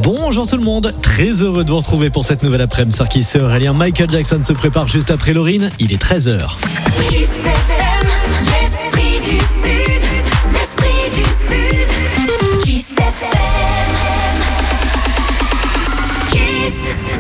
Bonjour tout le monde, très heureux de vous retrouver pour cette nouvelle après-midi. Sarkis et Aurélien, Michael Jackson se prépare juste après Lauryn, il est 13h. L'esprit du Sud, l'esprit du Sud, Kiss FM, Kiss.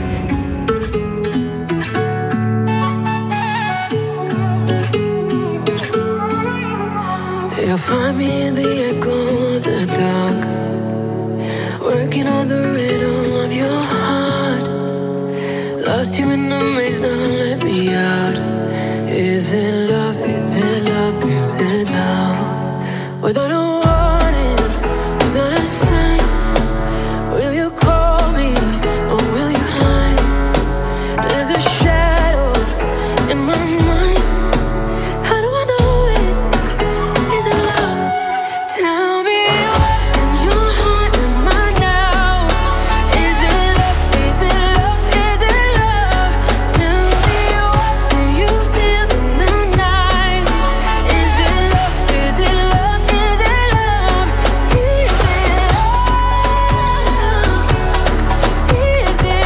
You'll find me in the echo of the dark, working on the rhythm of your heart. Lost you in the maze, now let me out. Is it love, is it love, is it love? Without a warning, without a sign, will you call me or will you hide? There's a shadow in my mind. How do I know it? Is it love? Tell me what in your heart am I now? Is it love? Is it love? Is it love? Tell me what do you feel in the night? Is it love? Is it love? Is it love? Is it love? Is it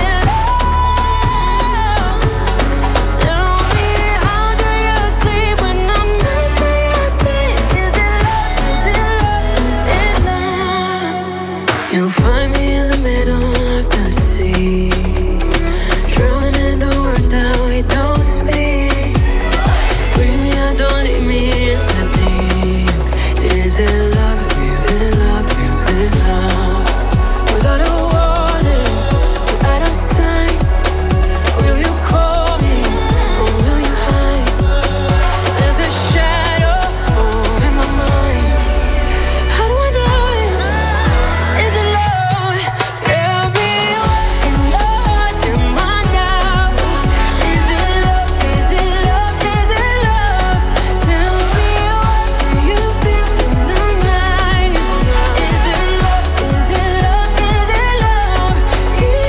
love? Tell me how do you sleep when I'm not by your side? Is it love? Is it love? Is it love? You'll find me in the middle of the sea, drowning in the words that we don't speak. Bring me out, don't leave me in the deep. Is it love? Is it love? Is it love? Without a warning, without a sign, will you call me or will you hide? There's a shadow in my mind. How do I know it? Is it love? Tell me what in your heart am I now? Is it love? Is it love? Is it love? Tell me what do you feel in the night? Is it love? Is it love? Is it love? Is it love? Is it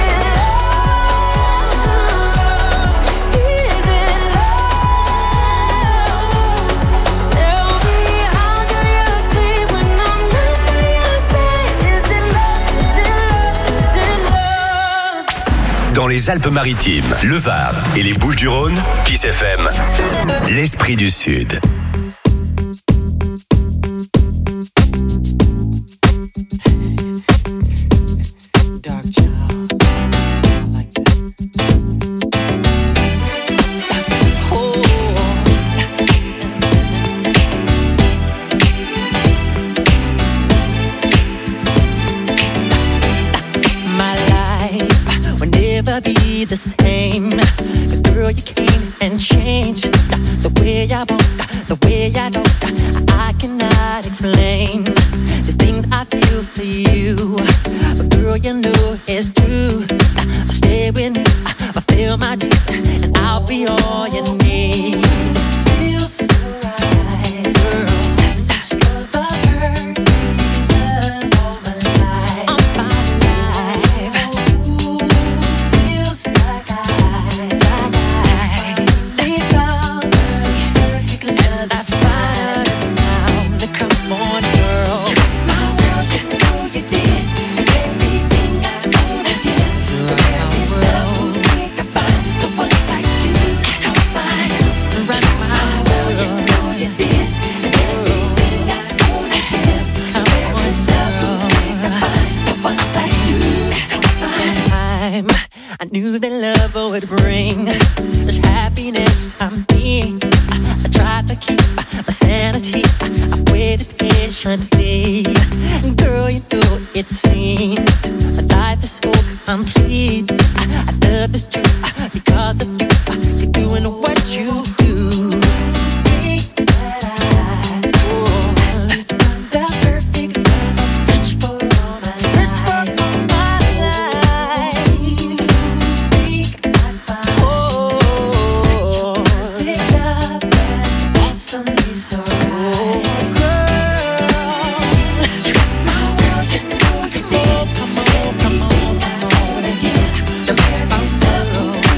love? Tell me how do you sleep when I'm not by your side? Is it love? Is it love? Is it love? Dans les Alpes-Maritimes, le Var et les Bouches-du-Rhône, Kiss FM, l'esprit du Sud. Dark child, I like that. My life will never be the same. 'Cause girl, you came and changed the way I want, the way I know. I cannot explain the things I feel for you. But girl, you know it's true. I'll stay with you, I'll feel my dreams, and I'll be all you need. Feels so right, girl. Such love I've heard. All my life. All my life. Ooh, feels like I lay down to see perfect love. That's fine now. Come on, girl. My world, you know you did everything I could have did. There is love we can find, the one like you can't find. Right, my world, you know you did everything I could have did. There is love we can find, the one like you can't find. Time I knew that love would bring this happiness I'm being. I tried to keep my sanity. I waited patiently. Girl, you know it seems my life is so complete. I love this truth because of you. You're doing what you do. The perfect love I search for all my life. Search for all my life. Think I find. Perfect love that's awesomely so right. Girl, my world, you know you did. Come on, come on, come on. There is love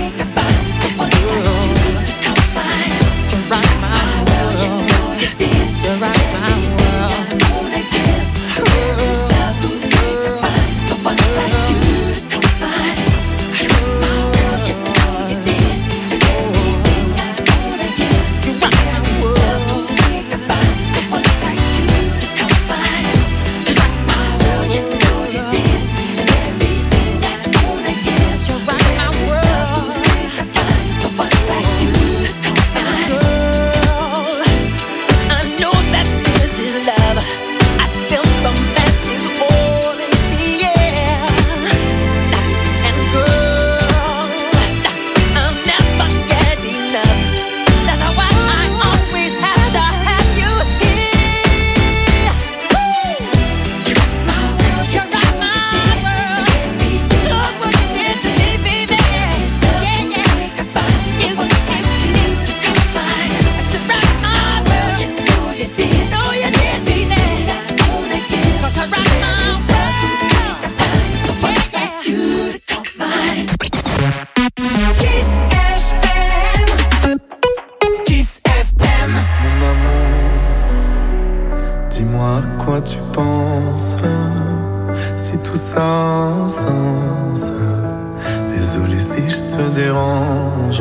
tu penses, si tout ça a un sens. Désolé si je te dérange.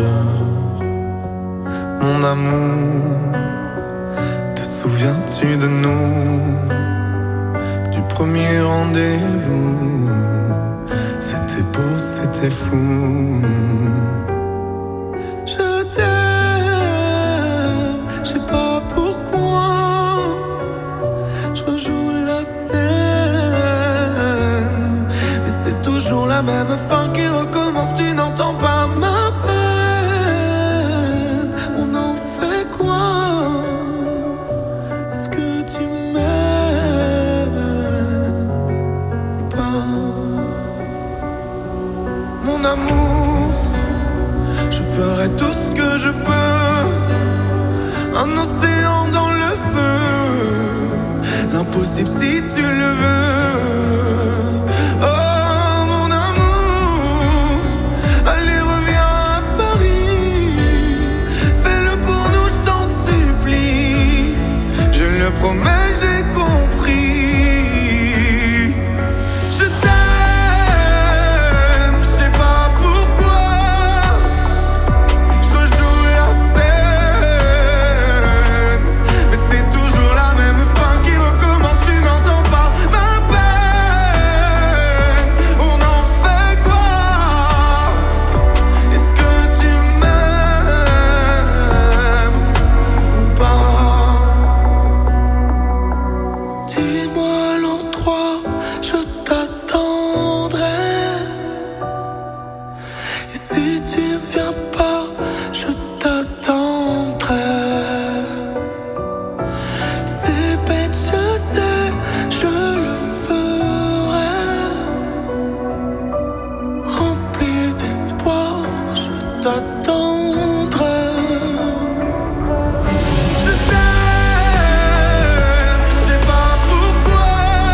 Mon amour, te souviens-tu de nous? Du premier rendez-vous, c'était beau, c'était fou. Je t'aime, je sais pas pourquoi. Je rejoue la scène, mais c'est toujours la même fin qui recommence. Tu n'entends pas ma peine. On en fait quoi? Est-ce que tu m'aimes ou pas? Mon amour, je ferai tout ce que je peux. Un océan dans le feu, l'impossible si tu le veux. Oh mon amour, allez reviens à Paris. Fais-le pour nous, je t'en supplie. Je le promets, j'ai compris. Je t'aime, je sais pas pourquoi. Je rejoue la scène, mais c'est toujours la même fin qui recommence. Tu n'entends pas ma peine. On en fait quoi? Est-ce que tu m'aimes ou pas? Dis-moi l'endroit, je t'attendrai. Et si tu ne viens pas, je t'attendrai. C'est bête, je sais, je le ferai. Rempli d'espoir, je t'attendrai. Je t'aime, je sais pas pourquoi.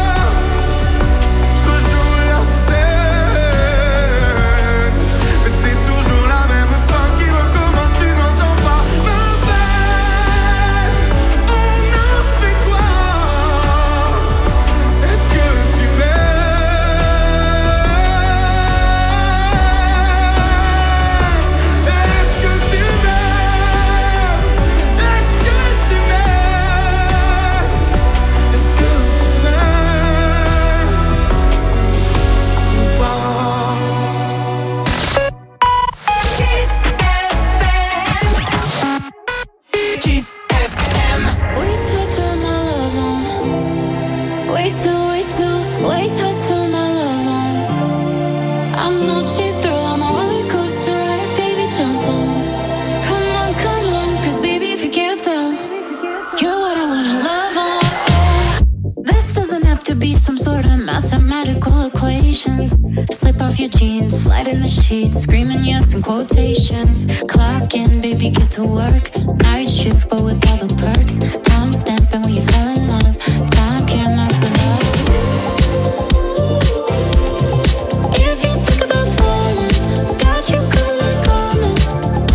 Je rejoue la scène, mais c'est toujours la même fin qui recommence. Tu n'entends pas ma peine. On a fait quoi? Est-ce que tu m'aimes? Est-ce que tu m'aimes? Est-ce que tu m'aimes? Est-ce que tu m'aimes ou pas? Kiss FM. Kiss FM. Wait till I turn my love on. Wait till I turn my love on. I'm no cheap thrill, I'm a roller coaster ride, baby, jump on. Come on, cause baby, if you can't tell, you're what I wanna love on. This doesn't have to be some sort of mathematical equation. Slip off your jeans, slide in the sheets, screaming yes in quotations. Clock in, baby, get to work. Night shift, but with all the perks. Time stamping when you fell in love. Time can't mess with us. If you think about falling, got you covered like garments.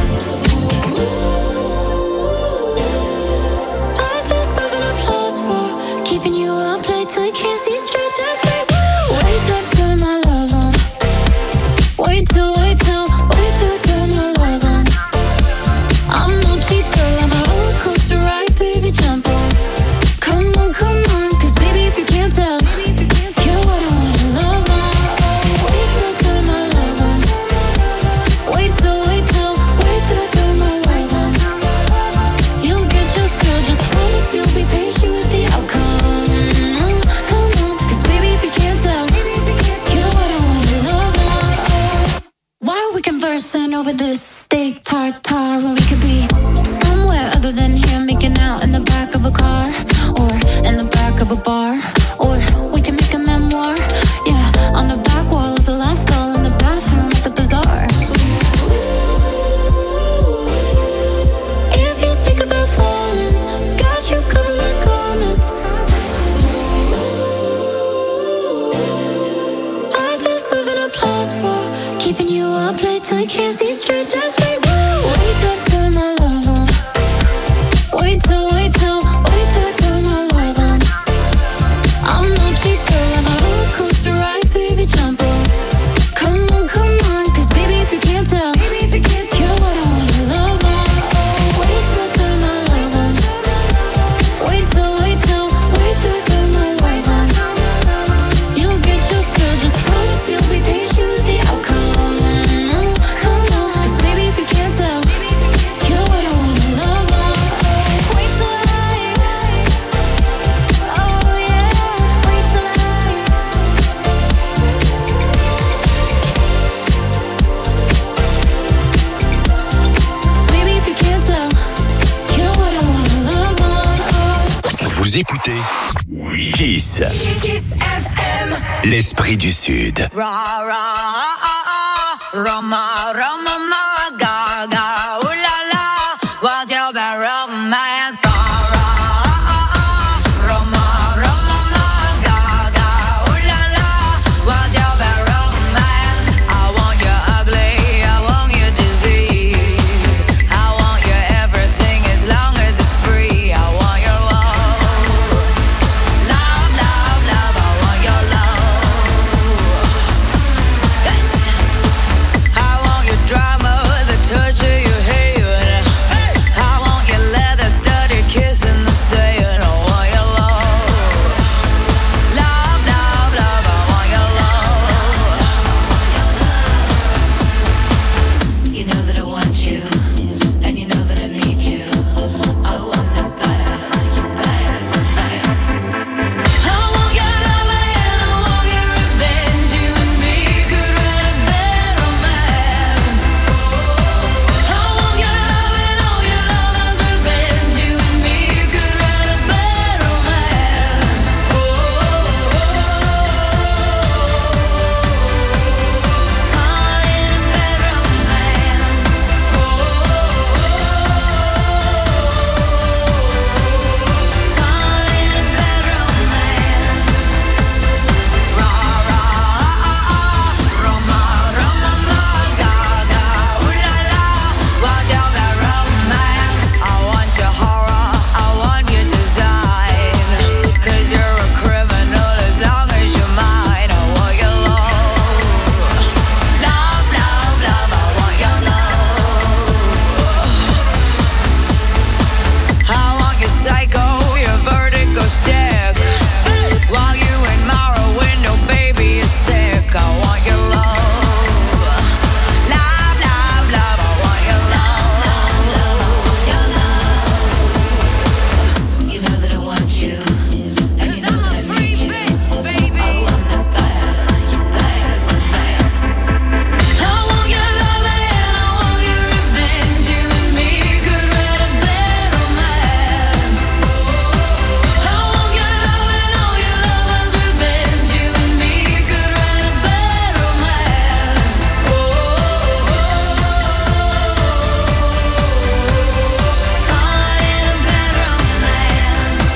I deserve an applause for keeping you up late till you can't see straight. Just wait till I turn my love on. Wait till I turn my love on. I'm no cheap girl, I'm a roller coaster ride, baby, jump on. Come on, cause baby, if you can't tell, you're what I wanna love on. Wait till I turn my love on. Wait till I turn my love on. You'll get your thrill, just promise you'll be patient with the outcome. Come on, cause baby, if you can't tell, you're what I wanna love on. Why are we conversing over this steak tartare when we could be somewhere other than here, making out in the back of a car or in the back of a bar, or we can make a memoir, yeah, on the back wall of the last stall in the bathroom at the bazaar. If you think about falling, got you covered like garments. I deserve an applause for keeping you up late till you can't see straight. Just wait till I turn my love on. Wait till I turn my love on. Vous écoutez Kiss. Kiss FM. L'esprit du Sud. Ra ra Roma Roma ma ga ga ooh la la what's your bad romance Roma Roma ma ga ga ooh la la what's your bad romance I want you ugly I want you disease I want you everything as long as it's free I want your love love love love I want your love I want your drama, the touch of your hair. I want your leather studded kiss in the sand. I want your love, love, love, love. I want your love. You know that I want you, and you know that I need you. I want that bad romance. I want your love and I want your revenge. You and me could write a bad romance. I want your love and all your lovers' revenge. You and me could write a bad romance. Call it a bad romance. Call it a bad romance. Ra ra Roma Roma ma ga ga ooh la la what's your bad romance I want your horror I want your design 'cause you're a criminal as long as you're mine I want your love love love love I want your love I want your psycho your vertigo stick while you admire a window, baby, you're sick. I want your love, love, love, love. I want your love. You know that I want you, and you know that I need you. Baby. I want that bad romance. I want your love and I want your revenge. You and me could write a bad romance. I want your love and all your lovers' revenge. You and me could write a bad romance. Call it a bad romance.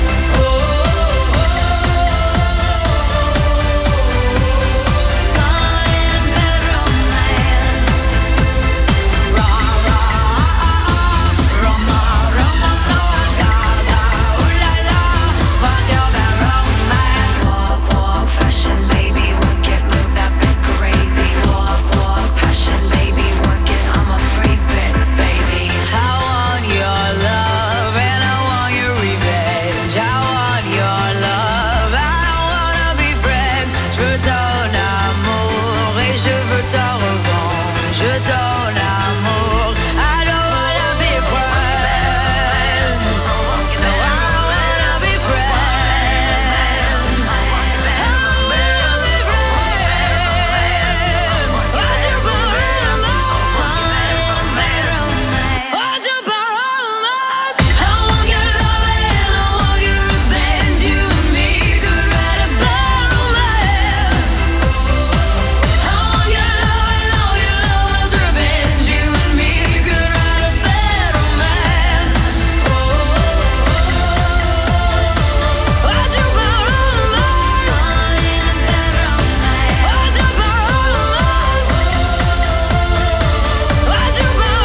Call it a bad romance. Ra ra Roma Roma ma ga ga ooh la la what's your bad romance Walk walk fashion baby work it move that bit crazy Walk walk passion baby work it I'm a freak bit baby I want your love and I want your revenge I want your love I don't wanna be friends Je veux ton amour et je veux ta revanche Je ton amour I don't wanna be friends No I don't wanna be friends I don't wanna be friends What's your bad romance? What's your bad romance? I want your love and I want your revenge You and me could write a bad romance I want your love and all your lovers' revenge You and me could write a bad romance What's your bad romance? What's your bad romance? What's your bad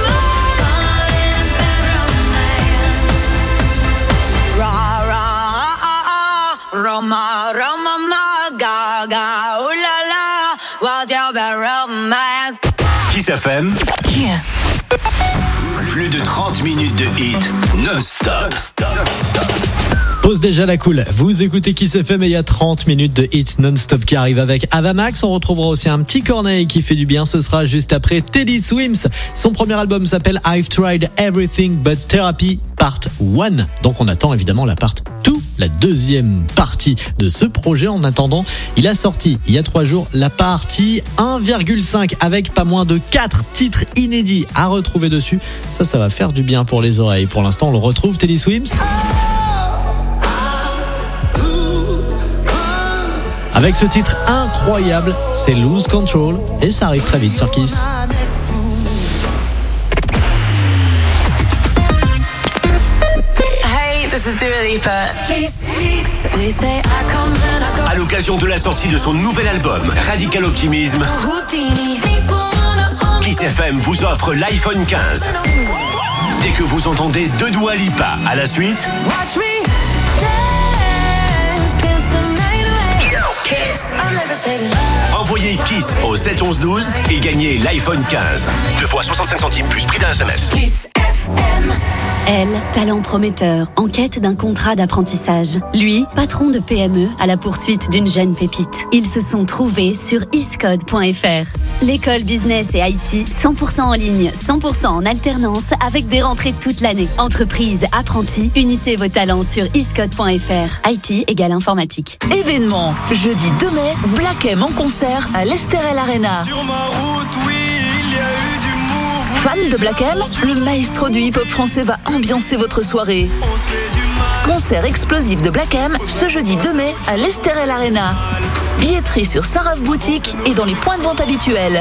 romance? Ra ra Roma Roma ma ga ga ooh la la what's your bad romance Kiss FM, Yes plus de 30 minutes de hit non-stop. Pose déjà la cool. Vous écoutez Kiss FM et il y a 30 minutes de hits non-stop qui arrive avec Avamax. On retrouvera aussi un petit Corneille qui fait du bien. Ce sera juste après Teddy Swims. Son premier album s'appelle I've Tried Everything But Therapy Part 1. Donc on attend évidemment la Part 2, la deuxième partie de ce projet. En attendant, il a sorti il y a 3 jours la partie 1,5 avec pas moins de 4 titres inédits à retrouver dessus. Ça va faire du bien pour les oreilles. Pour l'instant, on le retrouve, Teddy Swims. Avec ce titre incroyable, c'est Lose Control et ça arrive très vite sur Kiss. Hey, this is Dua Lipa. Kiss Mix. They say I come and I go. À l'occasion de la sortie de son nouvel album, Radical Optimism, Houdini. Kiss FM vous offre l'iPhone 15. Dès que vous entendez deux Dua Lipa à la suite, Watch me dance, dance the night away. Kiss. I'm levitating. envoyez Kiss au 7 11 12 et gagnez l'iPhone 15. 2 fois 65 centimes plus prix d'un SMS. Kiss FM. Elle, talent prometteur, en quête d'un contrat d'apprentissage. Lui, patron de PME à la poursuite d'une jeune pépite. Ils se sont trouvés sur iscode.fr. L'école business et IT, 100% en ligne, 100% en alternance, avec des rentrées toute l'année. Entreprise, apprentis, unissez vos talents sur iscode.fr. IT égale informatique. Événement, jeudi 2 mai, Black M en concert à l'Esterel Arena. Sur ma route, oui, il y a eu du mouvement. Fan de Black M, le maestro du hip-hop français va ambiancer votre soirée. On se fait du mal. Concert explosif de Black M ce jeudi 2 mai à l'Esterel Arena. Billetterie sur Sarave Boutique et dans les points de vente habituels.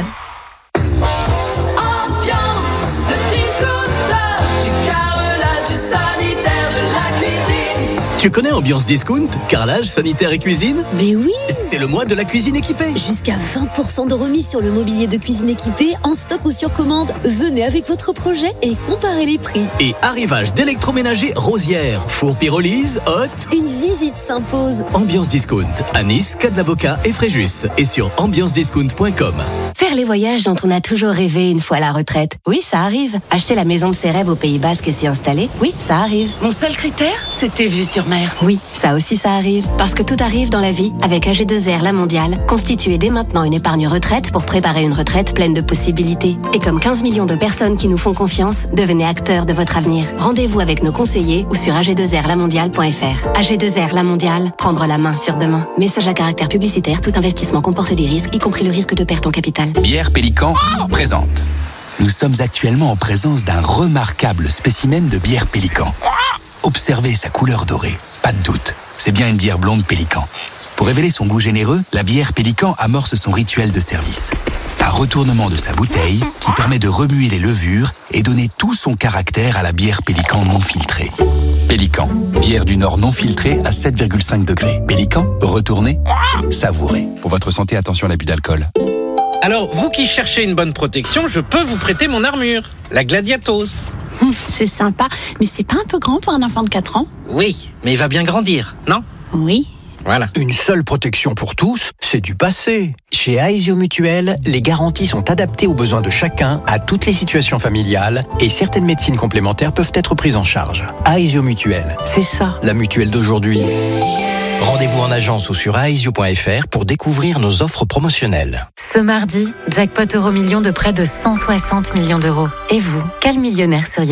Ambiance de discounter, du carrelage, du sanitaire, de la cuisine. Tu connais Ambiance Discount, carrelage, sanitaire et cuisine? Mais oui! C'est le mois de la cuisine équipée. Jusqu'à 20% de remise sur le mobilier de cuisine équipé, en stock ou sur commande. Venez avec votre projet et comparez les prix. Et arrivage d'électroménager Rosière, four pyrolyse, hot. Une visite s'impose. Ambiance Discount, à Nice, Cadlaboca et Fréjus. Et sur ambiancediscount.com. Faire les voyages dont on a toujours rêvé une fois à la retraite. Oui, ça arrive. Acheter la maison de ses rêves au Pays Basque et s'y installer. Oui, ça arrive. Mon seul critère, c'était vue sur mer. Oui, ça aussi ça arrive. Parce que tout arrive dans la vie avec AG2R La Mondiale. Constituez dès maintenant une épargne retraite pour préparer une retraite pleine de possibilités. Et comme 15 millions de personnes qui nous font confiance, devenez acteurs de votre avenir. Rendez-vous avec nos conseillers ou sur ag2rlamondiale.fr. AG2R La Mondiale, prendre la main sur demain. Message à caractère publicitaire, tout investissement comporte des risques, y compris le risque de perte en capital. Bière Pélican présente. Nous sommes actuellement en présence d'un remarquable spécimen de bière Pélican. Observez sa couleur dorée, pas de doute, c'est bien une bière blonde Pélican. Pour révéler son goût généreux, la bière Pélican amorce son rituel de service. Un retournement de sa bouteille qui permet de remuer les levures et donner tout son caractère à la bière Pélican non filtrée. Pélican, bière du Nord non filtrée à 7,5 degrés. Pélican, retournez, savourez. Pour votre santé, attention à l'abus d'alcool. Alors, vous qui cherchez une bonne protection, je peux vous prêter mon armure, la Gladiatos. C'est sympa, mais c'est pas un peu grand pour un enfant de 4 ans? Oui, mais il va bien grandir, non? Oui. Voilà. Une seule protection pour tous, c'est du passé. Chez Aesio Mutuel, les garanties sont adaptées aux besoins de chacun, à toutes les situations familiales, et certaines médecines complémentaires peuvent être prises en charge. Aesio Mutuel, c'est ça la mutuelle d'aujourd'hui. Rendez-vous en agence ou sur aesio.fr pour découvrir nos offres promotionnelles. Ce mardi, jackpot Euro-Million de près de 160 millions d'euros. Et vous, quel millionnaire seriez-vous ?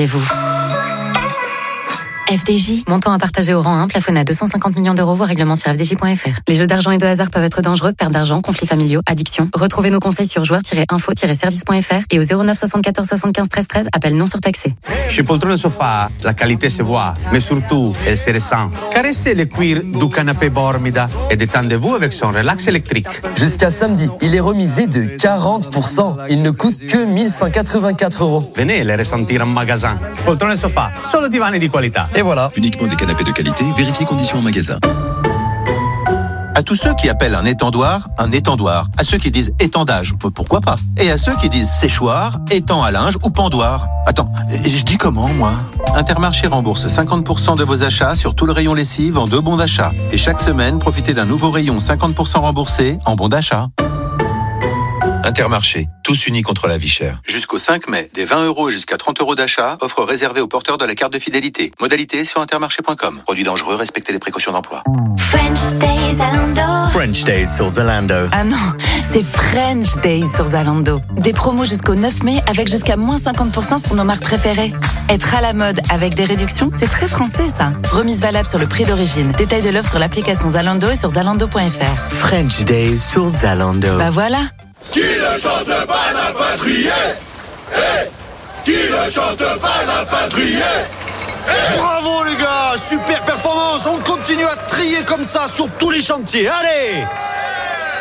FDJ, montant à partager au rang 1, plafonné à 250 millions d'euros, voire règlement sur fdj.fr. Les jeux d'argent et de hasard peuvent être dangereux, perte d'argent, conflits familiaux, addiction. Retrouvez nos conseils sur joueurs-info-service.fr et au 09 74 75 13 13, appel non surtaxé. Chez Poltrone Sofa, la qualité se voit, mais surtout, elle se ressent. Caressez le cuir du canapé Bormida et détendez-vous avec son relax électrique. Jusqu'à samedi, il est remisé de 40%. Il ne coûte que 1184 €. Venez le ressentir en magasin. Poltrone Sofa, solo divani di qualità. Et voilà. Uniquement des canapés de qualité, vérifiez conditions en magasin. À tous ceux qui appellent un étendoir, à ceux qui disent étendage, pourquoi pas, et à ceux qui disent séchoir, étang à linge ou pendoir. Attends, je dis comment, moi ? Intermarché rembourse 50% de vos achats sur tout le rayon lessive en 2 bons d'achat. Et chaque semaine, profitez d'un nouveau rayon 50% remboursé en bons d'achat. Intermarché, tous unis contre la vie chère. Jusqu'au 5 mai, des 20 € jusqu'à 30 € d'achat, offre réservée aux porteurs de la carte de fidélité. Modalité sur intermarché.com. Produit dangereux, respectez les précautions d'emploi. French Days Zalando. French Days sur Zalando. Ah non, c'est French Days sur Zalando. Des promos jusqu'au 9 mai avec jusqu'à moins 50% sur nos marques préférées. Être à la mode avec des réductions, c'est très français ça. Remise valable sur le prix d'origine. Détail de l'offre sur l'application Zalando et sur zalando.fr. French Days sur Zalando. Bah voilà. Qui ne chante pas n'a pas trié. Qui ne chante pas n'a pas trié. Bravo les gars, super performance. On continue à trier comme ça sur tous les chantiers. Allez.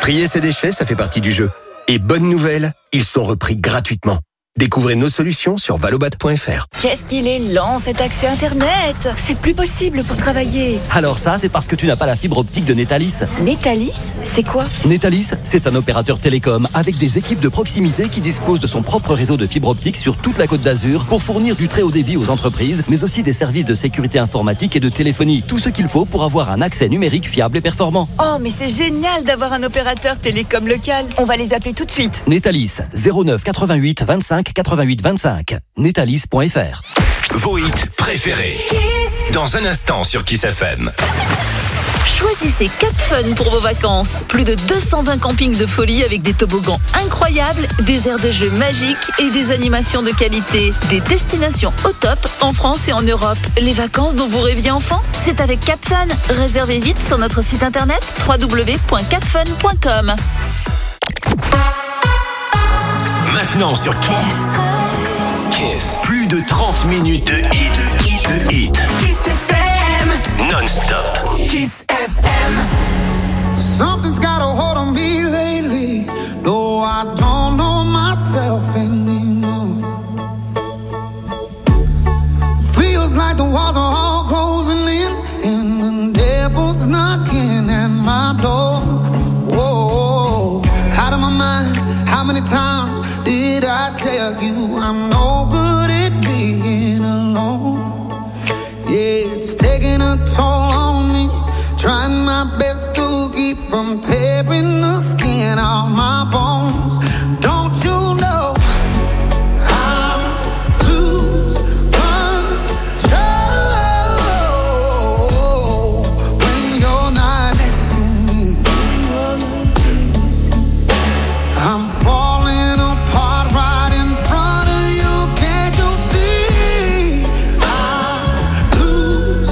Trier ses déchets, ça fait partie du jeu. Et bonne nouvelle, ils sont repris gratuitement. Découvrez nos solutions sur valobat.fr. Qu'est-ce qu'il est lent cet accès Internet. C'est plus possible pour travailler. Alors ça, c'est parce que tu n'as pas la fibre optique de Netalis. Netalis, c'est quoi? Netalis, c'est un opérateur télécom avec des équipes de proximité qui disposent de son propre réseau de fibre optique sur toute la Côte d'Azur pour fournir du très haut débit aux entreprises, mais aussi des services de sécurité informatique et de téléphonie. Tout ce qu'il faut pour avoir un accès numérique fiable et performant. Oh, mais c'est génial d'avoir un opérateur télécom local. On va les appeler tout de suite. Netalis, 09 88 25 88 25. Netalis.fr. Vos hits préférés. Dans un instant sur Kiss FM. Choisissez Cap Fun pour vos vacances. Plus de 220 campings de folie avec des toboggans incroyables, des aires de jeux magiques et des animations de qualité. Des destinations au top en France et en Europe. Les vacances dont vous rêviez enfant, c'est avec Cap Fun. Réservez vite sur notre site internet www.capfun.com. Maintenant sur Kiss. Plus de 30 minutes de hit. Kiss FM. Non-stop. Kiss FM. Something's got a hold on me lately. No, I don't know myself anymore. Feels like the walls are all closing in, and the devil's knocking at my door. Whoa, out of my mind. How many times did I tell you I'm no good at being alone? Yeah, it's taking a toll on me. Trying my best to keep from tearing the skin off my bones. Don't you know I lose control when you're not next to me? I'm falling apart right in front of you. Can't you see? I lose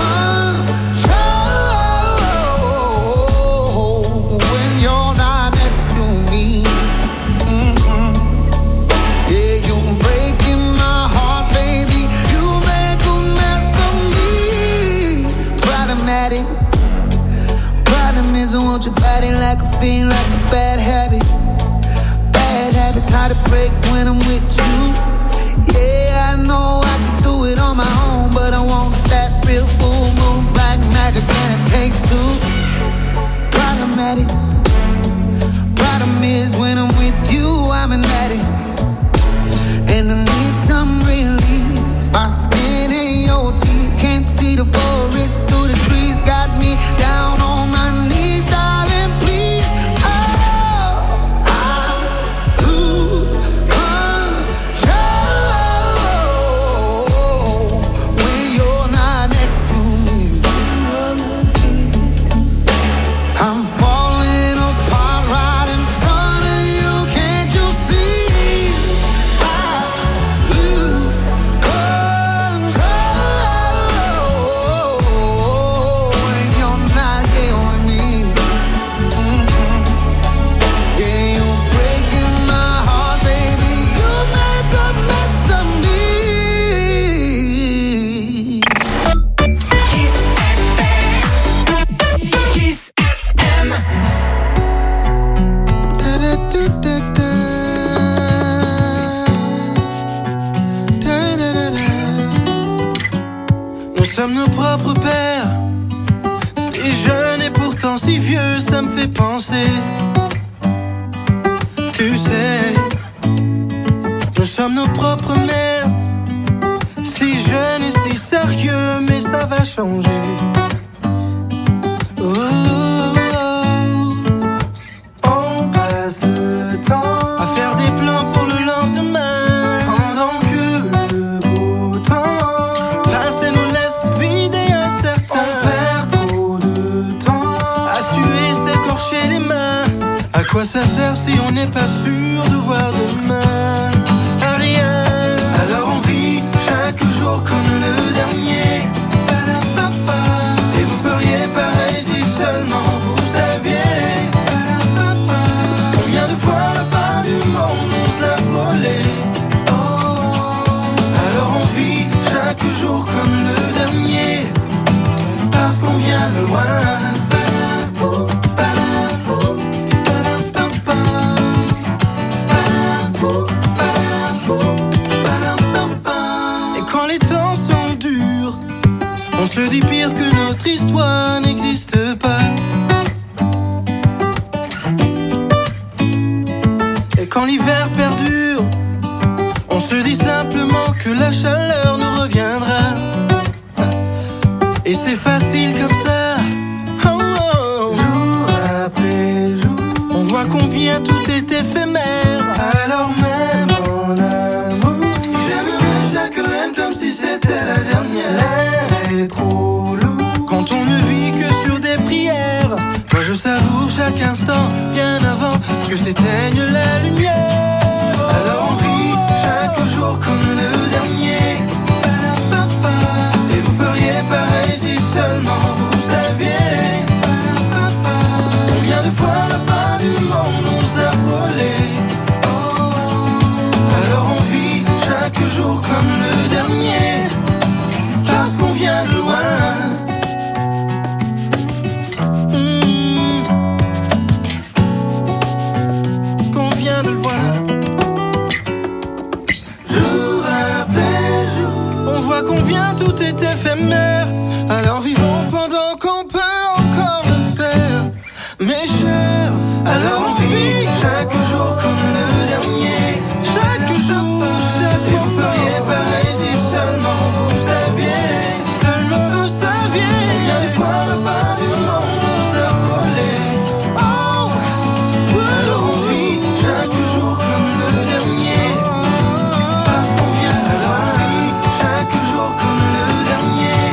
control when you're not next to me. Yeah, you're breaking my heart, baby. You make a mess of me. Problematic. Problem is I want your body like a fiend, like a bad habit. Bad habits hard to break when I'm with you. Yeah, I know I could do it on my own, but I want that real full moon black magic, and it takes two. Problematic. Problem is when I'm with you, I'm an addict, and I need some relief. My skin and your teeth can't see the forest through the trees. Got me down on my knees, darling, please. Oh, I lose control when you're not next to me. I'm falling apart right in front of you. Can't you see? I lose control when you're not here with me. Yeah, you're breaking my heart, baby. You make a mess of me. Kiss FM. Kiss FM. Nous sommes nos propres pères. Si jeune et pourtant si vieux, ça me fait penser. Tu sais, nous sommes nos propres mères. Si jeune et si sérieux, mais ça va changer. Oh, on passe le temps à faire des plans pour le lendemain, pendant que le beau temps passe et nous laisse vides et incertains. On perd trop de temps à suer, s'écorcher les mains. À quoi ça sert si on n'est pas sûr de voir demain? À rien. Alors on vit chaque jour comme le dernier. Et vous feriez pareil si seulement vous saviez. Combien de fois la fin du monde nous a volé. Alors on vit chaque jour comme le dernier, parce qu'on vient de loin. quand l'hiver perdure, on se dit simplement que la chaleur nous reviendra. Et c'est facile comme ça, oh, oh. Jour après jour, on voit combien tout est éphémère. Alors même en amour, j'aimerais chaque reine comme si c'était la dernière. L'air est trop lourd quand on ne vit que sur des prières. Moi je savoure chaque instant bien avant que s'éteigne la lumière. Alors on vit chaque jour comme le dernier. Et vous feriez pareil si seulement vous saviez combien de fois la fin du monde nous a frôlés. Alors on vit chaque jour comme le dernier, parce qu'on vient de loin. Combien tout est éphémère, alors vivons pendant qu'on peut encore le faire. Mes chers, alors on vit chaque jour comme le dernier. Chaque jour, chaque jour. Et vous feriez pareil si seulement vous saviez. Seulement vous saviez combien de fois la fin du monde nous a frôlés. Oh, alors on vit chaque jour comme le dernier, parce qu'on vient de loin. Chaque jour comme le dernier,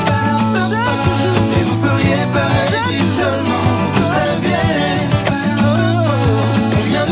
et vous feriez pareil si seulement vous saviez combien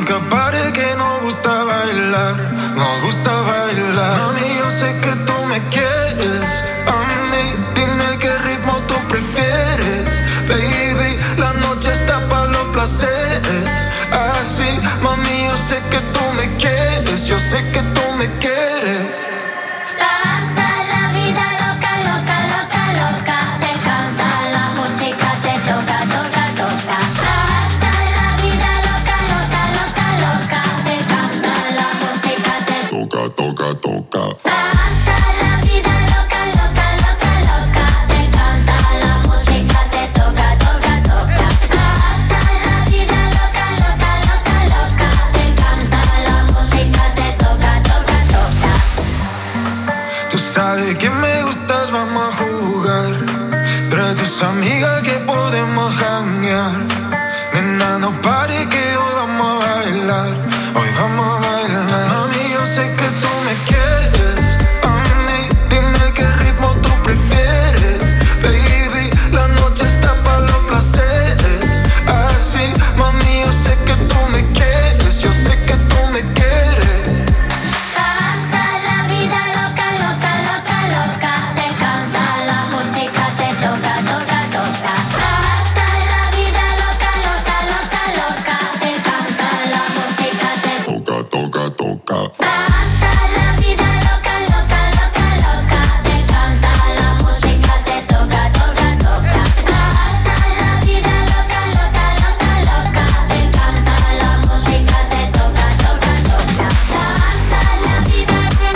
única pared que nos gusta bailar. Nos gusta bailar. Mami, yo sé que tú me quieres. A mí, dime qué ritmo tú prefieres. Baby, la noche está para los placeres. Así, mami, yo sé que tú me quieres. Yo sé que tú me quieres. Hasta la vida loca, loca, loca, loca. Te canta la música, te toca, toca, toca. Hasta la vida loca, loca, loca, loca. Te canta la música, te toca, toca, toca. Hasta la vida loca, loca, loca, loca. Te canta la música, te toca, toca, toca. Hasta la vida loca, loca, loca, loca. Te canta la música, te toca, toca, toca. Tú sabes que me gustas, vamos a jugar. Trae tus amigas que podemos janguear. Nena, no pare que hoy vamos a bailar. Hoy vamos a bailar. Mami, yo sé que tú me quieres. A mí, dime qué ritmo tú prefieres. Baby, la noche está para los placeres. Así, mami, yo sé que tú me quieres. Yo sé que tú me quieres. Hasta la vida loca, loca, loca, loca. Te canta la música, te toca, toca, toca. Hasta la vida loca, loca, loca, loca. Te canta la música, te toca, toca, toca. Hasta la vida loca, loca, loca, loca. Te canta la música, te toca, toca, toca. Hasta la vida loca, loca, loca, loca. Te canta la música, te toca, toca, toca. Hasta la vida, canta la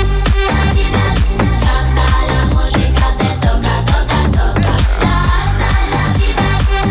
música, te toca, toca, toca. Hasta la vida,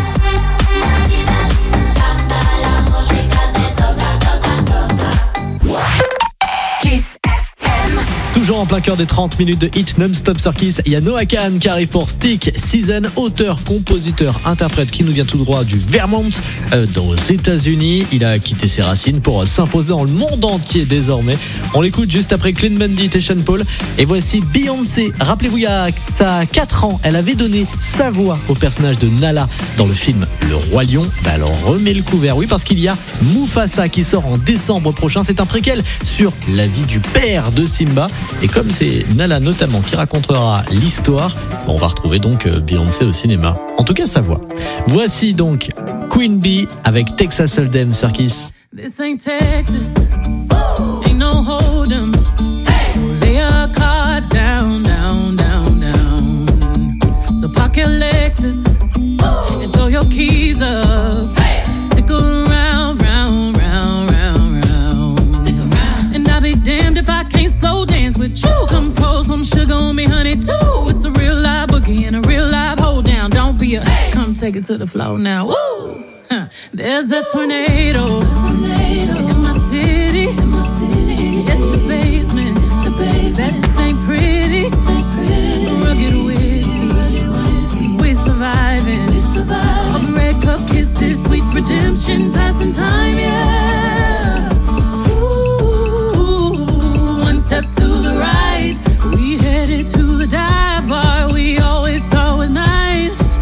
canta la música, te toca, toca, toca. Kiss FM. Toujours en plein cœur des 30 minutes de hit non-stop sur Kiss, il y a Noah Kahan qui arrive pour Stick Season, auteur, compositeur, interprète qui nous vient tout droit du Vermont, aux États-Unis. Il a quitté ses racines pour s'imposer dans le monde entier désormais. On l'écoute juste après Clean Bandit et Sean Paul. Et voici Beyoncé. Rappelez-vous, il y a ça 4 ans, elle avait donné sa voix au personnage de Nala dans le film Le Roi Lion. Elle en remet le couvert, oui, parce qu'il y a Mufasa qui sort en décembre prochain. C'est un préquel sur la vie du père de Simba. Et comme c'est Nala notamment qui racontera l'histoire, on va retrouver donc Beyoncé au cinéma. En tout cas, sa voix. Voici donc Queen Bee avec Texas Hold'em sur Kiss. This ain't Texas, ain't no hold'em. So lay your cards down, down, down, down. So park your Lexus and throw your keys up. Stick around, round, round, round, round. Stick around. And I'll be damned if I can't slow dance with you. Come pour some sugar on me, honey, too. It's a real live boogie and a real live hold down. Don't be a come take it to the floor now. Woo! There's a tornado in my city, in the basement. That ain't pretty. Rugged whiskey, we're surviving. Of red cup kisses, sweet redemption, passing time, yeah. Ooh, one step to the right, we headed to the dive bar we always thought was nice.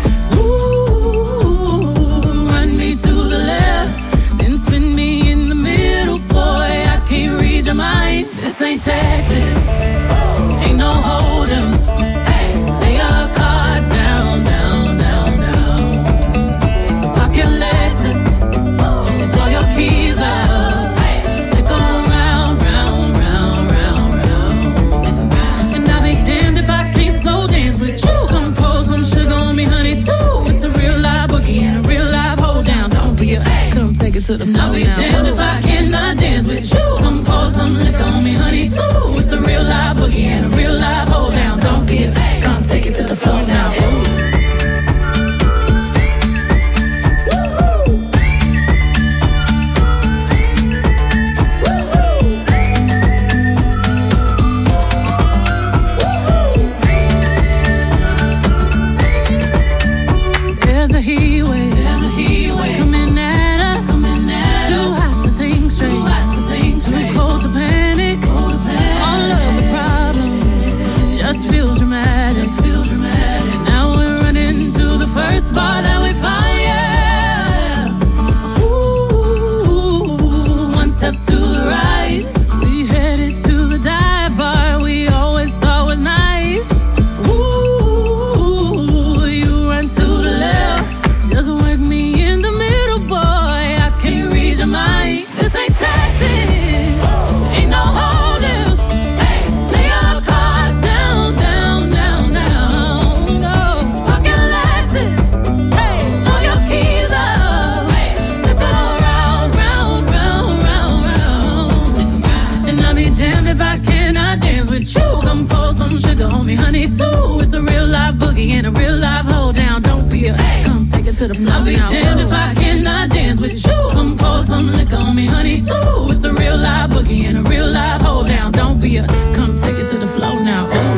To the left, then spin me in the middle, boy, I can't read your mind. This ain't Texas, ain't no hold'em. So lay your cards down, down, down, down. So park your Lexus and throw your keys up. Stick around, round, round, round, round. And I'll be damned if I can't slow dance with you. Come pour some sugar on me, honey, too. It's a real live boogie and a real live hold down. Don't be a come take it to the floor. I'll be damned if I cannot dance with you. Come pour some liquor on me, honey, too. It's a real live boogie and a real live hold down. Don't be a come take it to the floor now. There's a heat wave coming at us. Too hot to think straight, too cold to panic. All of the problems just feel dramatic. step to the right. We headed to the dive bar we always thought was nice. Ooh, you run to the left. Just wake me in the middle, boy. I can't read your mind. This ain't Texas. Ain't no holding. Hey, lay your cards down, down, down, down. No, pocket Lexus. Hey, throw your keys up. Hey, stick around, round, round, round, round. Stick around. And I'll be damned if I cannot dance with you. Come pour some sugar on me, honey, too. It's a real life boogie and a real life hold down. Don't be a come take it to the floor. I'll be damned if I cannot dance with you. Come pour some liquor on me, honey, too. It's a real life boogie and a real life hold down. Don't be a come take it to the floor now. Ooh.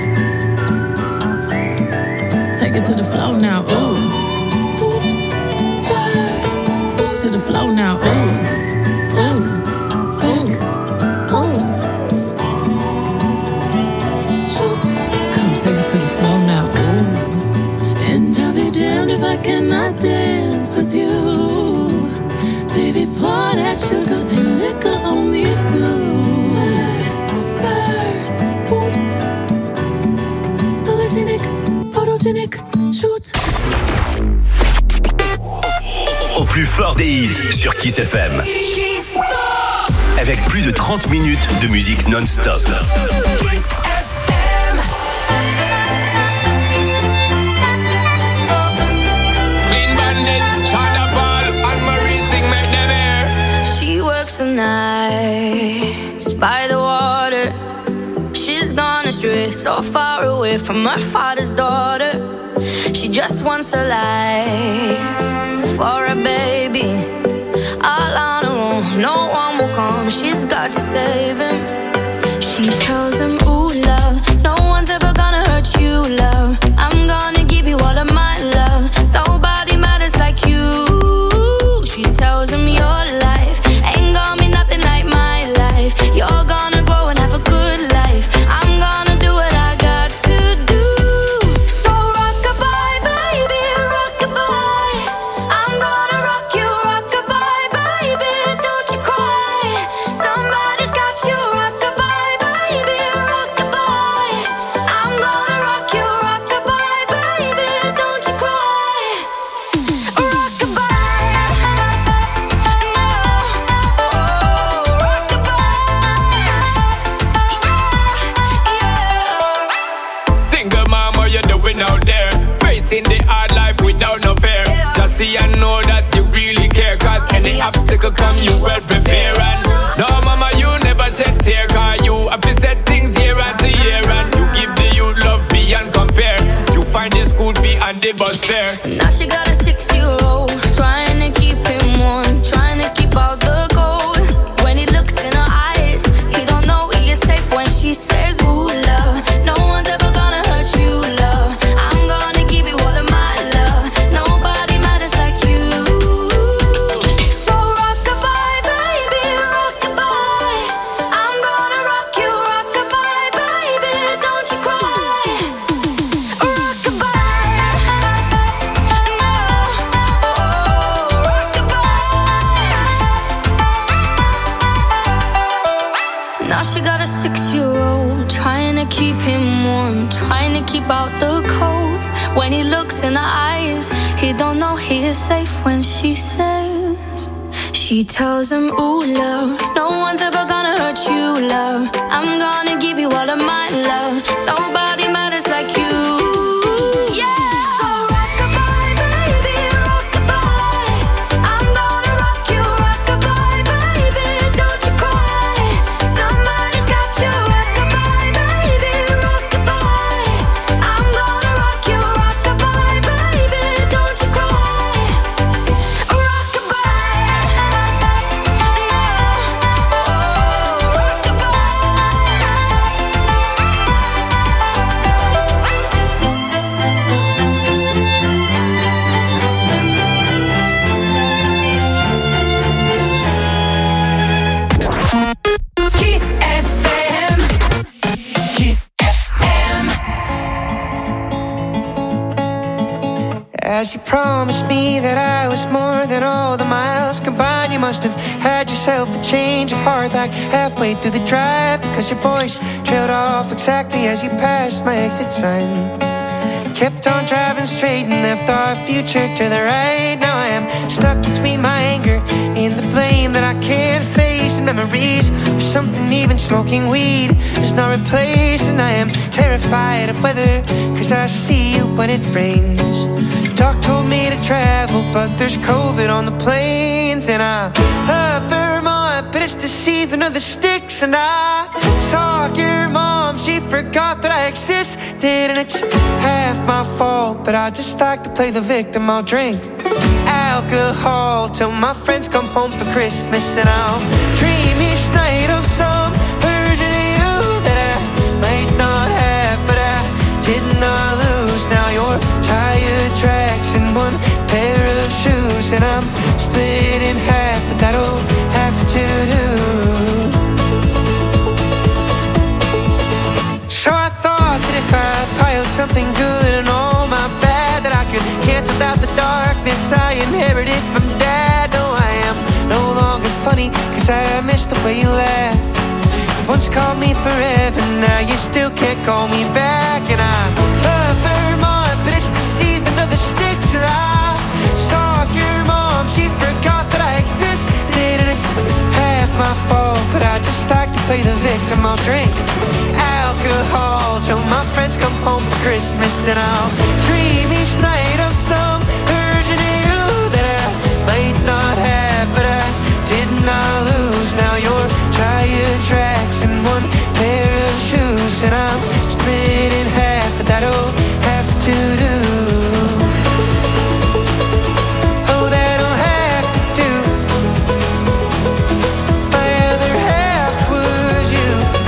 Take it to the floor now. Ooh. Oops, spurs. To the floor now. Ooh. Oops. Shoot. Come take it to the floor now. Ooh. And I'll be damned if I cannot dance with you. Baby, pour that sugar and liquor on me too. Spurs, boots. Sologenic, photogenic, shoot. Au plus fort des hits sur Kiss FM. Avec plus de 30 minutes de musique non-stop. She works the nights by the water. She's gone astray, so far away from her father's daughter. She just wants a life for a baby. All on her own, no one will come. She's got to save him. She tells him, ooh, love, no one's ever gonna hurt you, love. I'm gonna give you all of my love. Nobody matters like you. She tells him your life ain't gonna be nothing like my life. You're gonna grow and have a good life. I'm gonna do what I got to do. So rock-a-bye, baby, rock-a-bye. I'm gonna rock you, rock-a-bye, baby, don't you cry. Somebody's got you, rock-a-bye, baby, rock-a-bye. I'm gonna rock you, rock-a-bye, baby, don't you cry. Rock-a-bye. Single mom, what you doing out there? Facing the hard life without no fear. Just see and know that you really care. Cause any obstacle come, you well prepare. And no mama, you never shed tear. Cause you have to set things year after year. And you give the youth love beyond compare. You find the school fee and the bus fare. Now she got a 6-year-old, trying to keep him warm, trying to keep out the cold. When he looks in her eyes, he don't know he is safe when she says, ooh, love, no one's ever gonna hurt you, love. I'm gonna give you all of my love. Nobody matters like you. So rock-a-bye, baby, rock-a-bye. I'm gonna rock you, rock-a-bye, baby, don't you cry. Rock-a-bye. Now she got a 6-year-old, trying to keep him warm, trying to keep out the cold. When he looks in her eyes, he don't know he is safe when she says. She tells him, ooh, love, no one's ever gonna hurt you, love. I'm gonna give you all of my love. Nobody matters like you. As you promised me that I was more than all the miles combined, you must have had yourself a change of heart like halfway through the drive, because your voice trailed off exactly as you passed my exit sign. Kept on driving straight and left our future to the right. Now I am stuck between my anger and the blame that I can't face, and memories of something even smoking weed is not replaced. And I am terrified of weather, cause I see you when it rains. Doc told me to travel, but there's COVID on the planes. And I love Vermont, but it's the season of the sticks. And I saw your mom, she forgot that I existed. And it's half my fault, but I just like to play the victim. I'll drink alcohol till my friends come home for Christmas. And I'll dream each night of some version of you that I might not have, but I did not lose. Now you're tire tracks and one pair of shoes, and I'm split in half, but that'll have to do. So I thought that if I piled something good and all my bad, that I could cancel out the darkness I inherited from Dad. No, I am no longer funny, cause I miss the way you laugh. You once called me forever, now you still can't call me back. And I love Vermont, but it's the season of the sticks. And I saw your mom, she forgot that I existed. And it's half my fault, but I just like to play the victim. I'll drink alcohol till my friends come home for Christmas. And I'll dream each night of some version of you that I might not have, but I did not lose. Now you're tire tracks and one pair of shoes, and I'm split in half, but that'll have to do. Oh, that'll have to do. My other half was you.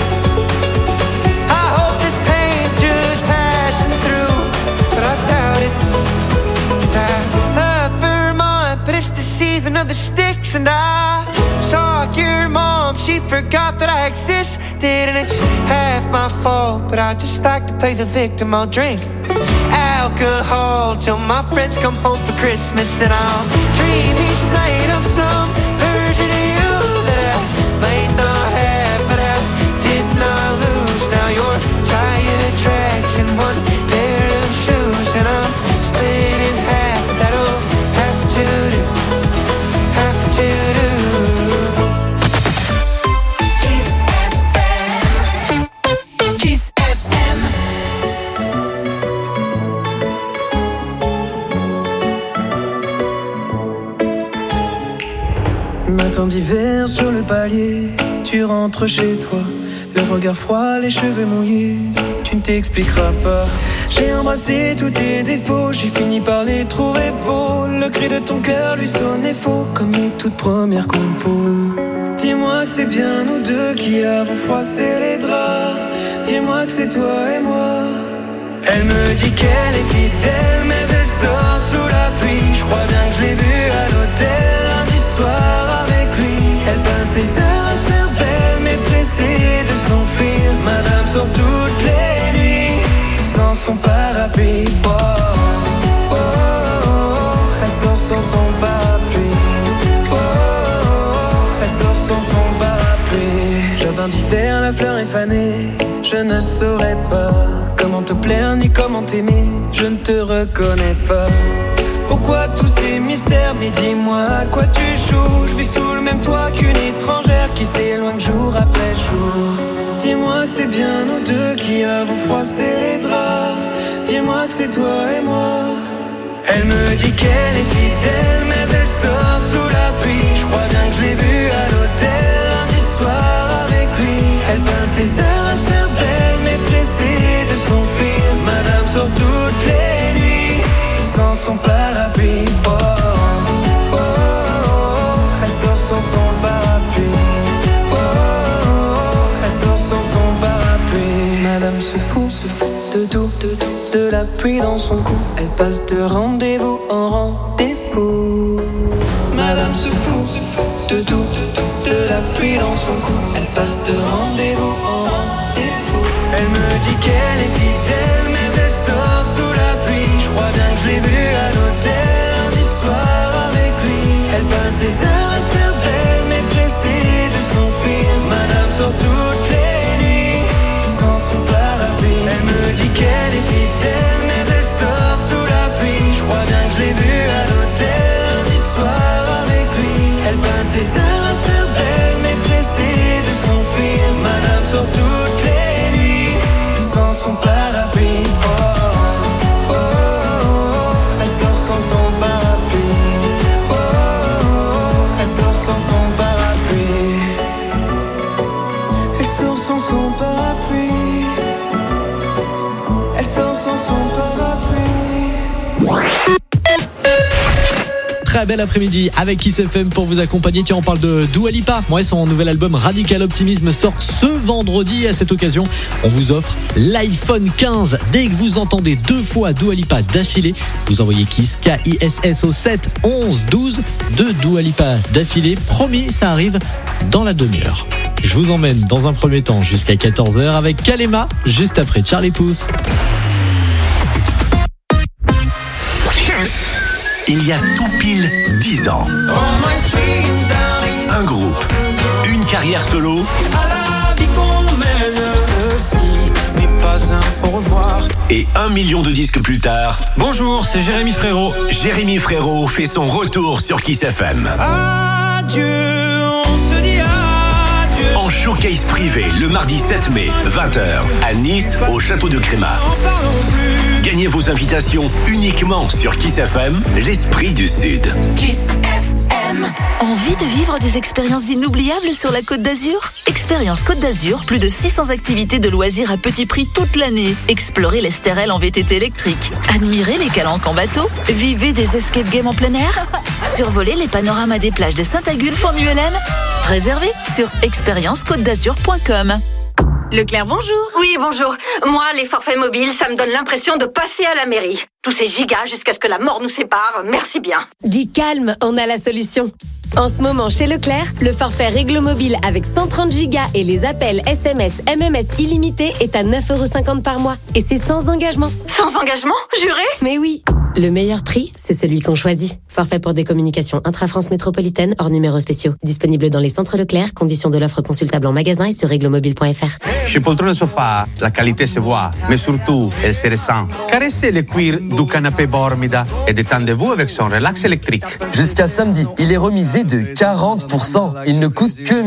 I hope this pain's just passing through, but I doubt it. And I love Vermont, but it's the season of the sticks. And I saw your mom, she forgot that I existed. And it's half my fault, but I just like to play the victim. I'll drink alcohol till my friends come home for Christmas. And I'll dream each night of some version of you that I might not have, but I did not lose. Now you're tire tracks and one pair of shoes, and I'm split in half, but that'll have to do. Have to do. Matin d'hiver sur le palier, tu rentres chez toi, le regard froid, les cheveux mouillés, tu ne t'expliqueras pas. J'ai embrassé tous tes défauts, j'ai fini par les trouver beaux. Le cri de ton cœur lui sonnait faux, comme les toutes premières compos. Dis-moi que c'est bien nous deux qui avons froissé les draps. Dis-moi que c'est toi et moi. Elle me dit qu'elle est fidèle, mais elle sort sous la pluie. Je crois bien que je l'ai vue à l'hôtel lundi soir avec lui. Elle passe des heures à se faire belle, mais pressée de s'enfuir. Madame sort toutes les nuits sans son parapluie. Oh, oh, oh, elle sort sans son parapluie. Oh, oh, elle sort sans son parapluie. Jardin d'hiver, la fleur est fanée. Je ne saurais pas comment te plaire ni comment t'aimer. Je ne te reconnais pas. Pourquoi tous ces mystères? Mais dis-moi à quoi tu joues. Je vis sous le même toit qu'une étrangère qui s'éloigne jour après jour. Dis-moi que c'est bien nous deux qui avons froissé les draps. Dis-moi que c'est toi et moi. Elle me dit qu'elle est fidèle, mais elle sort sous la pluie. Je crois bien que je l'ai vue à l'hôtel lundi soir avec lui. Elle passe des heures à se faire belle, mais pressée de s'enfuir. Madame sort toutes les nuits sans son parapluie. Oh, oh, oh, oh, elle sort sans son parapluie. Oh, oh, oh, elle sort sans son parapluie. Madame se fout de tout, de la pluie dans son cou. Elle passe de rendez-vous en rendez-vous. Madame se fout de tout, de la pluie dans son cou. Elle passe de rendez-vous en rendez-vous. Elle me dit qu'elle est fidèle, mais elle sort sous la pluie. Je crois bien que je l'ai vue à l'hôtel l'air belle mais pressée de s'enfuir. Madame sort toutes les nuits sans son parapluie. Oh, oh, oh, oh. Elle sort sans son parapluie. Oh, oh, oh. Elle sort sans son parapluie. Elle sort sans son parapluie. Elle sort sans son parapluie. Très bel après-midi avec Kiss FM pour vous accompagner. Tiens, on parle de Dua Lipa. Ouais, son nouvel album Radical Optimism sort ce vendredi. À cette occasion, on vous offre l'iPhone 15. Dès que vous entendez 2 fois Dua Lipa d'affilée, vous envoyez Kiss, K-I-S-S au 7 11 12 de Dua Lipa d'affilée. Promis, ça arrive dans la demi-heure. Je vous emmène dans un premier temps jusqu'à 14h avec Kalema, juste après Charlie Puth. Il y a tout pile 10 ans. Un groupe, une carrière solo. Et 1 million de disques plus tard. Bonjour, c'est Jérémy Frérot. Jérémy Frérot fait son retour sur Kiss FM. Adieu, on se dit adieu. En showcase privé le mardi 7 mai, 20h, à Nice, au château de Crémat. Gagnez vos invitations uniquement sur Kiss FM, l'esprit du Sud. Kiss FM. Envie de vivre des expériences inoubliables sur la Côte d'Azur ? Expérience Côte d'Azur, plus de 600 activités de loisirs à petit prix toute l'année. Explorez l'Estérel en VTT électrique. Admirez les calanques en bateau. Vivez des escape games en plein air. Survolez les panoramas des plages de Saint-Agulphe en ULM. Réservez sur expériencecôtedazur.com. Leclerc, bonjour. Oui, bonjour. Moi, les forfaits mobiles, ça me donne l'impression de passer à la mairie. Tous ces gigas jusqu'à ce que la mort nous sépare, merci bien. Dis calme, on a la solution. En ce moment, chez Leclerc, le forfait Réglo Mobile avec 130 gigas et les appels SMS, MMS illimités est à 9,50€ par mois. Et c'est sans engagement. Sans engagement, juré ? Mais oui. Le meilleur prix, c'est celui qu'on choisit. Forfait pour des communications intra-France métropolitaine hors numéros spéciaux. Disponible dans les centres Leclerc. Conditions de l'offre consultable en magasin et sur reglomobile.fr. Chez Poltrone Sofa, la qualité se voit, mais surtout, elle se ressent. Caressez le cuir du canapé Bormida et détendez-vous avec son relax électrique. Jusqu'à samedi, il est remisé de 40%. Il ne coûte que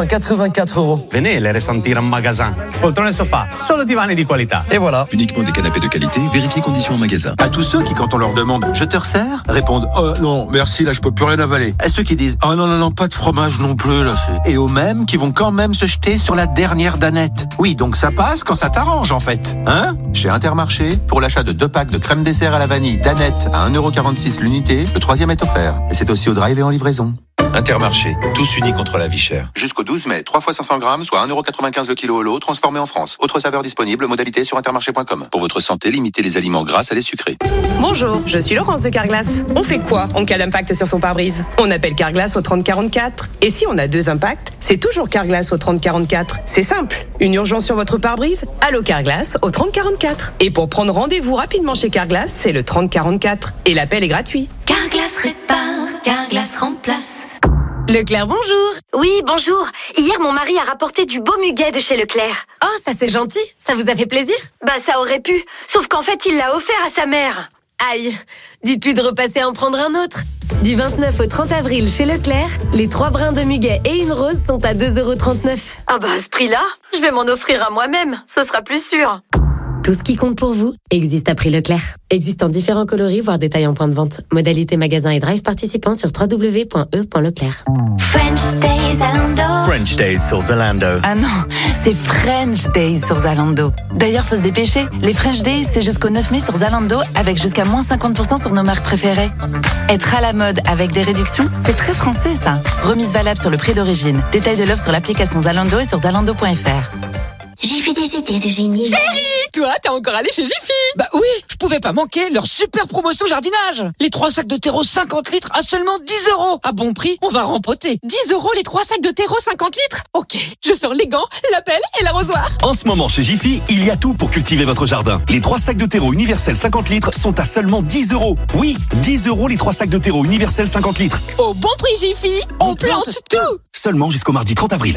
1184€. Venez les ressentir en magasin. Poltrone Sofa, solo divani di qualità. Et voilà. Uniquement des canapés de qualité, vérifiez conditions en magasin. À tous ceux qui, quand on leur demande « Je te resserre ?» répondent « Oh non, merci, là je peux plus rien avaler ». À ceux qui disent « Oh non, non, non, pas de fromage non plus, là c'est... » Et aux mêmes qui vont quand même se jeter sur la dernière danette. Oui, donc ça passe quand ça t'arrange en fait. Hein ? Chez Intermarché, pour l'achat de 2 packs de crème dessert à la vanille danette à 1,46€ l'unité, le 3e est offert. Et c'est aussi au drive et en livraison. Intermarché, tous unis contre la vie chère. Jusqu'au 12 mai, 3 fois 500 grammes, soit 1,95€ le kilo au lot, transformé en France. Autre saveur disponible, modalité sur intermarché.com. Pour votre santé, limitez les aliments gras à les sucrés. Bonjour, je suis Laurence de Carglass. On fait quoi en cas d'impact sur son pare-brise ? On appelle Carglass au 3044. Et si on a 2 impacts, c'est toujours Carglass au 3044. C'est simple. Une urgence sur votre pare-brise ? Allô Carglass au 3044. Et pour prendre rendez-vous rapidement chez Carglass, c'est le 3044. Et l'appel est gratuit. Carglass répare, Carglass remplace. Leclerc, bonjour. Oui, bonjour. Hier, mon mari a rapporté du beau muguet de chez Leclerc. Oh, ça c'est gentil. Ça vous a fait plaisir ? Bah, ça aurait pu. Sauf qu'en fait, il l'a offert à sa mère. Aïe, dites-lui de repasser en prendre un autre. Du 29 au 30 avril chez Leclerc, les 3 brins de muguet et une rose sont à 2,39€. Ah bah, à ce prix-là, je vais m'en offrir à moi-même. Ce sera plus sûr. Tout ce qui compte pour vous existe à prix Leclerc. Existe en différents coloris, voire détails en point de vente. Modalité magasin et drive participants sur www.e.leclerc. French Days Zalando. French Days sur Zalando. Ah non, c'est French Days sur Zalando. D'ailleurs, faut se dépêcher. Les French Days, c'est jusqu'au 9 mai sur Zalando avec jusqu'à moins 50% sur nos marques préférées. Être à la mode avec des réductions, c'est très français ça. Remise valable sur le prix d'origine. Détails de l'offre sur l'application Zalando et sur zalando.fr. Jiffy des idées de génie. Chérie, toi, t'es encore allé chez Jiffy? Bah oui, je pouvais pas manquer leur super promotion jardinage. Les 3 sacs de terreau 50 litres à seulement 10€. À bon prix, on va rempoter. 10€ les 3 sacs de terreau 50 litres? Ok, je sors les gants, la pelle et l'arrosoir. En ce moment, chez Jiffy, il y a tout pour cultiver votre jardin. Les 3 sacs de terreau universel 50 litres sont à seulement 10€. Oui, 10€ les 3 sacs de terreau universel 50 litres. Au bon prix Jiffy, on plante tout. Seulement jusqu'au mardi 30 avril. Jiffy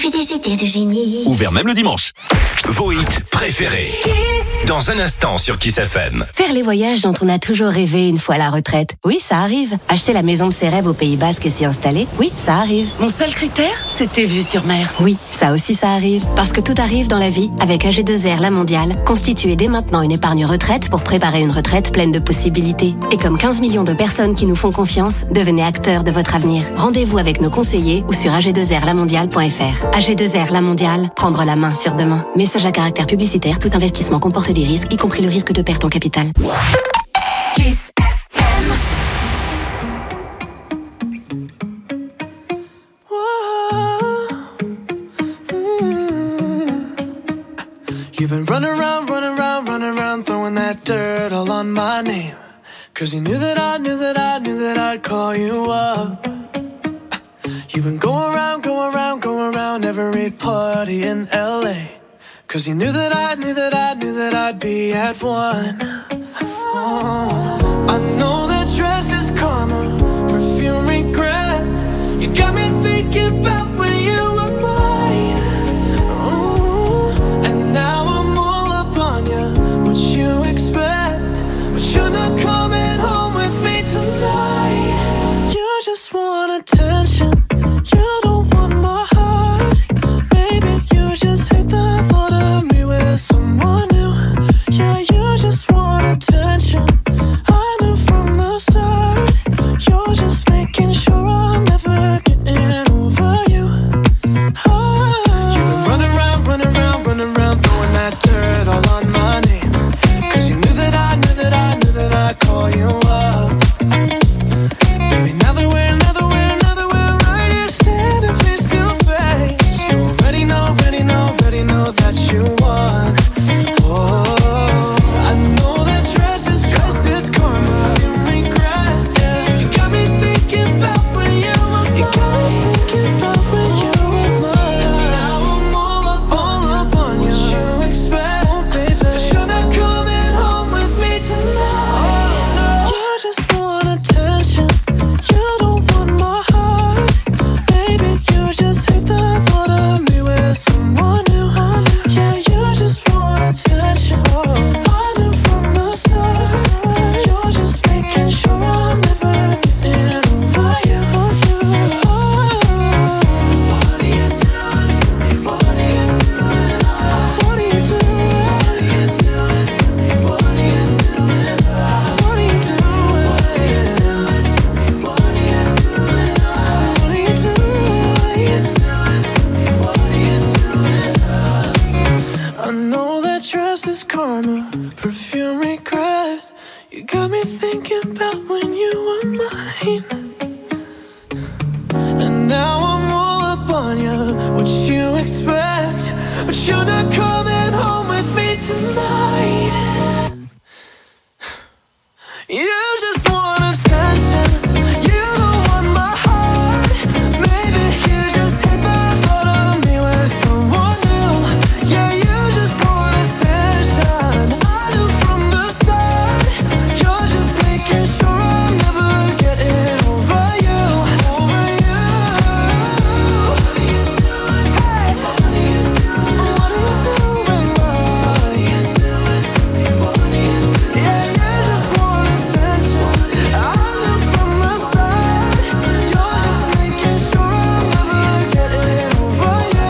J'ai des idées de génie. Ouvert même le dimanche. Vos hits préférés. Dans un instant sur Kiss FM. Faire les voyages dont on a toujours rêvé une fois à la retraite. Oui, ça arrive. Acheter la maison de ses rêves au Pays Basque et s'y installer. Oui, ça arrive. Mon seul critère, c'était vue sur mer. Oui, ça aussi ça arrive. Parce que tout arrive dans la vie avec AG2R La Mondiale. Constituez dès maintenant une épargne retraite pour préparer une retraite pleine de possibilités. Et comme 15 millions de personnes qui nous font confiance, devenez acteurs de votre avenir. Rendez-vous avec nos conseillers ou sur ag2rlamondiale.fr. AG2R La Mondiale, prendre la main sur demain. Message à caractère publicitaire, tout investissement comporte des risques, y compris le risque de perte en capital. Kiss FM. You've been running around, throwing that dirt all on my name. 'Cause you knew that I'd call you up. You've been going around every party in LA. 'Cause you knew that I'd be at one. Oh, I know that dress is karma, perfume regret. You got me thinking about when you were mine. Oh, and now I'm all up on you. What you expect? But you're not coming home with me tonight. You just want attention. You don't want my heart. Maybe you just hate the thought of me with someone new. Yeah, you just want attention. I knew from the start. You're just making sure I'm never getting over you. Oh. You've been running around, throwing that dirt all on my name. 'Cause you knew that I'd call you up. Baby, now that we're right here standing face to face, you already know that you won. Oh, I know that dress is karma, you regret. Yeah. You got me thinking about when you were mine. And now I'm all up on you. What you expect, oh, baby? But you're not coming home with me tonight. Oh, no. You just want attention. You don't want my heart. Maybe you just hate the thought of me with someone new. Yeah, you just want attention. I knew from the start. You're just making sure I'm never getting over you. What are you doing to me? What are you doing? What are you doing? What are you doing to me? What are you doing? What are you doing? What are you doing to me? What are you doing? What are you doing to me? What are you doing? I know that dress is karma, perfume regret. You got me thinking about when you were mine. And now I'm all up on you. What you expect? But you're not coming home with me tonight. You just want attention. You don't want my heart. Maybe you just hate the thought of me with someone new. Yeah, you just want attention. I knew from the start. You're just making sure I'm never getting over you. Over you. What are you doing? Hey. What are you doing? What are you doing? What are you doing to me? What are you doing? Yeah, you just want attention. I knew from the start. You're just making sure I'm never getting over you.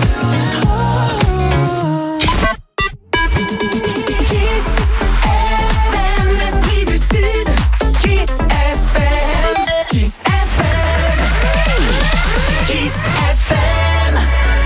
Kiss FM, l'esprit du Sud. Kiss FM. Kiss FM. Kiss FM.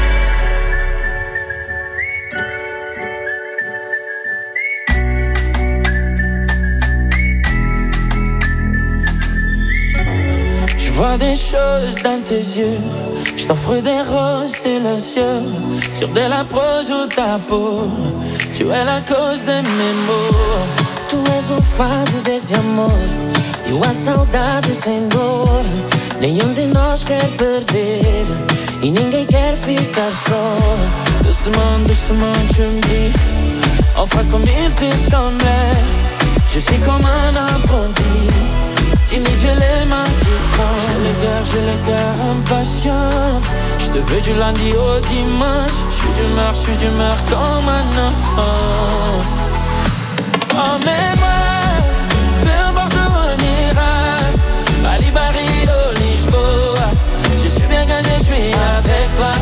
Je vois des choses dans tes yeux. Je t'offre des roses silencieux sur de la prose ou ta peau. Tu es la cause de mes maux. Tu és o fado desse amor e a saudade sem dor. Nenhum de nós quer perder e ninguém quer ficar só. Doucement, tu me dis, enfin comme il te semblait. Je suis comme un apprenti. Timide, j'ai les mains qui tremblent. J'ai le cœur impatient. Je te veux du lundi au dimanche. Je suis d'humeur comme un enfant. Emmène-moi, peu importe où on ira. Bali, Barrio, Lisboa. Je suis bien quand je suis avec toi.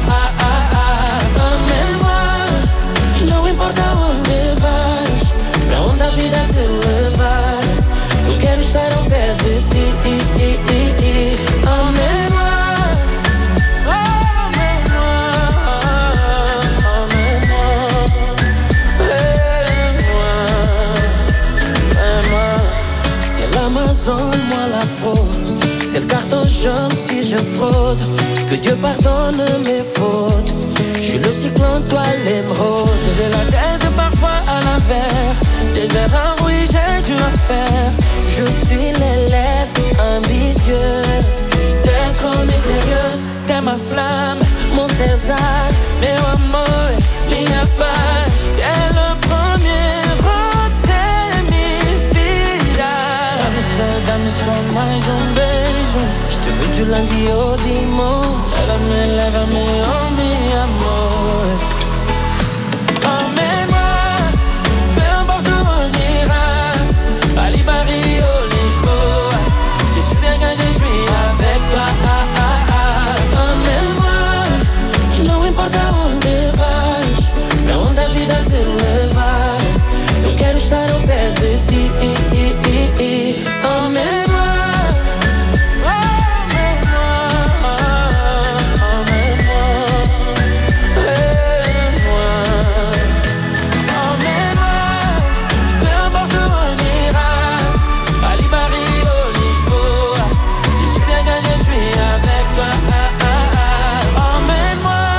Emmène-moi, não importa onde vais, pra onde a vida te levar. Eu quero estar ao pé de ti. Emmène-moi, l'Amazon, moi la fraude. C'est le carton jaune si je fraude. Que Dieu pardonne mes fautes. Je suis le cyclone, toi l'émeraude. J'ai la tête parfois à l'envers. Des erreurs, oui, j'ai dû en faire. Je suis l'élève ambitieux. T'es trop mystérieuse, t'es ma flamme, mon César. Meu amor, minha paz. T'es le premier, dá-me só mais beijo. Je te veux du lundi au dimanche. Lève-me